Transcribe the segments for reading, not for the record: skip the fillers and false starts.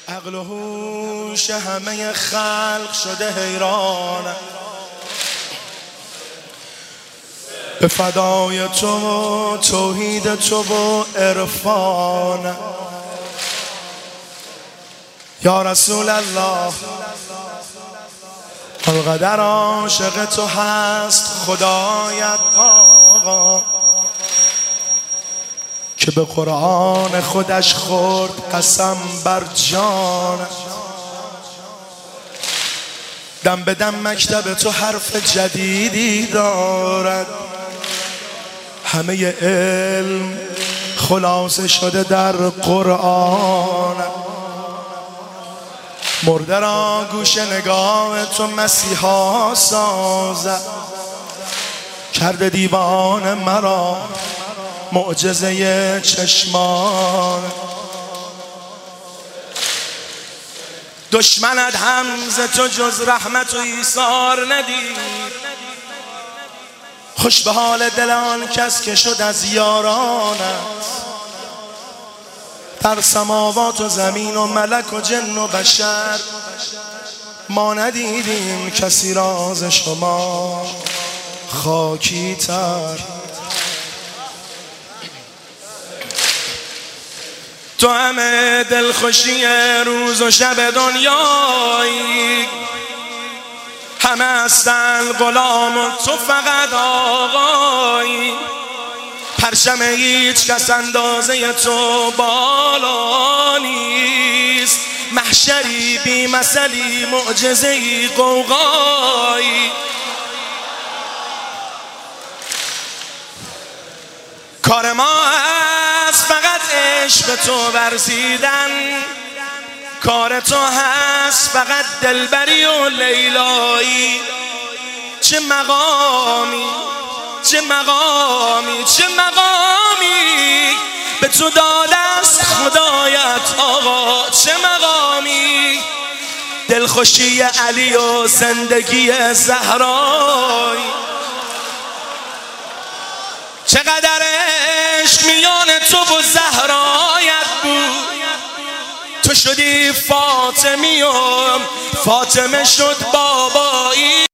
عقل و هوش همه خلق شده حیرانم به فدای تو و توحید تو و عرفانم. یا رسول الله القدر عاشق تو هست خدایت آقا که به قرآن خودش خورد قسم بر جان. دم به دم مکتب تو حرف جدیدی دارد، همه علم خلاصه شده در قرآن. مرده را گوش نگاه تو مسیحا سازد، کرده دیوان مرا معجزه چشمان. دشمنت همز تو جز رحمت و ایثار ندید، خوش به حال دل آن کس که شد از یارانت. در سماوات و زمین و ملک و جن و بشر ما ندیدیم کسی راز شما خاکی تر. تو همه دلخوشی روز و شب دنیایی، همه هستن غلام و تو فقط آقایی. پرچم هیچ کس اندازه تو بالا نیست، محشری بی مثلی معجزه‌ای غوغایی. کار ما هست فقط عشق تو ورزیدن، کار تو هست فقط دلبری و لیلایی. چه مقامی چه مقامی چه مقامی به تو داده است خدایت آقا. چه مقامی دلخوشی علی و زندگی زهرایی. چقدر عشق میان تو و زهرایت بود، تو شدی فاطمی و فاطمه شد بابایی.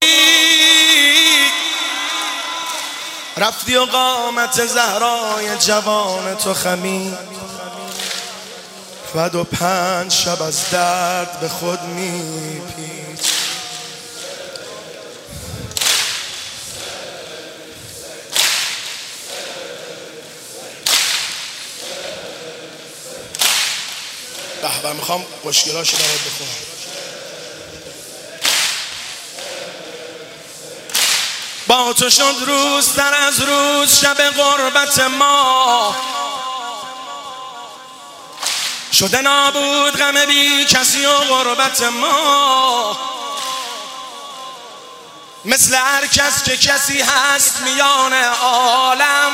رفتی و قامت زهرای جوان تو خمید، 5 شب از درد به خود میپیچ. به میخوام مشکلاشو برات بخونم. با تو شد روز در از روز شب غربت ما، شده نابود غم بی کسی و غربت ما. مثل هر کس که کسی هست میان عالم،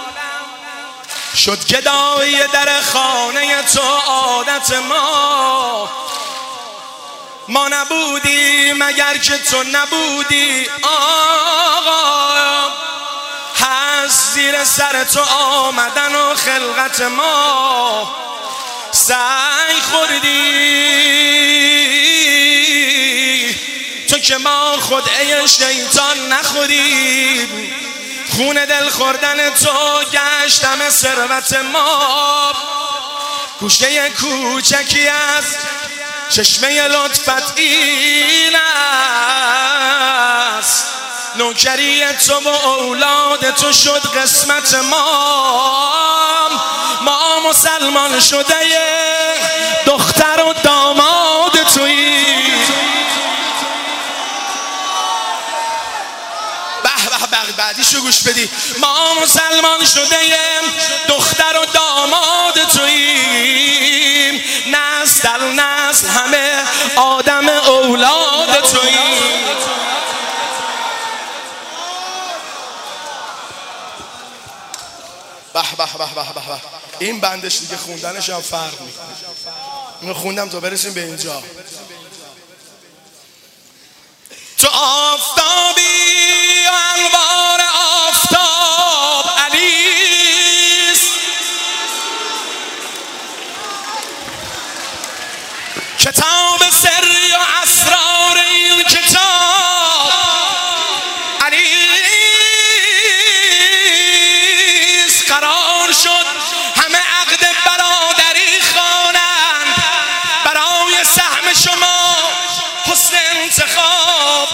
شد گدایی در خانه تو عادت ما. ما نبودیم مگر که تو نبودی آقا، هست زیر سر تو آمدن و خلقت ما. سعی خوردی تو که ما خدعه شیطان نخوریم، خون دل خوردن تو گشت همه ثروت ما. گوشه کوچکی از چشمه لطفت این است، نوکری تو و اولاد تو شد قسمت ما. ما مسلمان شده دختر و داماد تویی. بعدیشو گوش بدی. ما مسلمان شده دختر و داماد توییم، نسل در نسل همه آدم اولاد توییم. به به به به به. این بندش دیگه خوندنش هم فرق میکنه. اینو خوندم تا برسیم به اینجا. تو آفتابی و انوار آفتاب علیست، کتاب سری و اسرار این کتاب علیست. قرار شد همه عقد برادری خوانند، برای سهم شما حسن انتخاب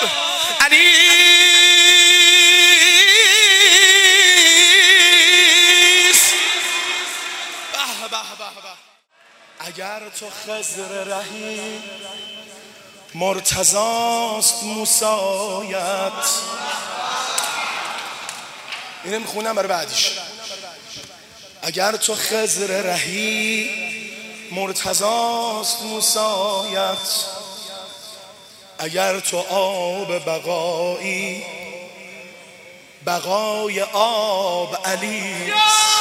علیست. به به به به. اگر تو خضر رهی مرتضاست موسایت. اینه میخونم برای بعدیش. اگر تو خضر رهی مرتضاست موسایت، اگر تو آب بقایی بقای آب علی.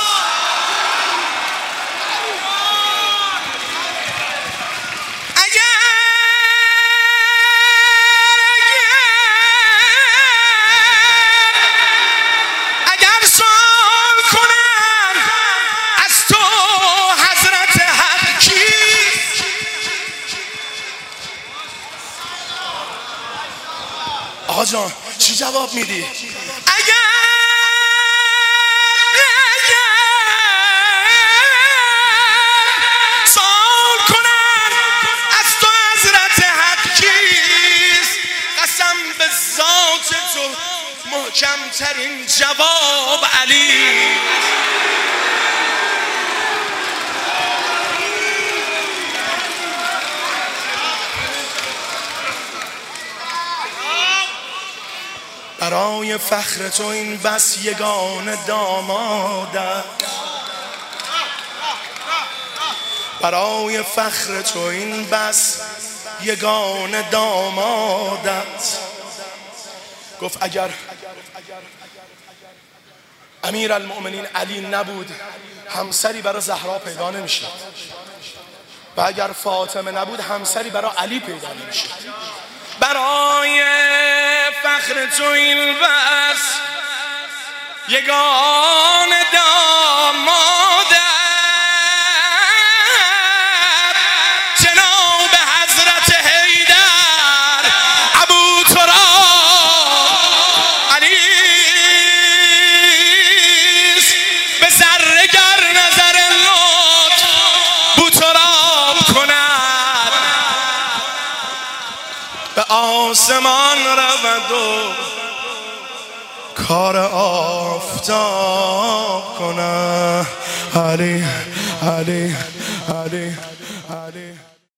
آقا جان چی جواب میدی؟ اگر سوال کنن از تو حضرت حق کیست، قسم به ذات تو محکم ترین جواب علی. برای فخر تو این بس یگانه دامادت، برای فخر تو این بس یگانه دامادت. گفت اگر امیر المؤمنین علی نبود همسری برای زهرا پیدا نمیشه، و اگر فاطمه نبود همسری برای علی پیدا نمیشه. برای فخر تو این بس یگان دامادت، جناب حضرت حیدر ابو تراب علیست. به ذره گر نظر لطف بو تراب کند، به آسمان رود و کار آفتاب کنه. علی علی علی علی.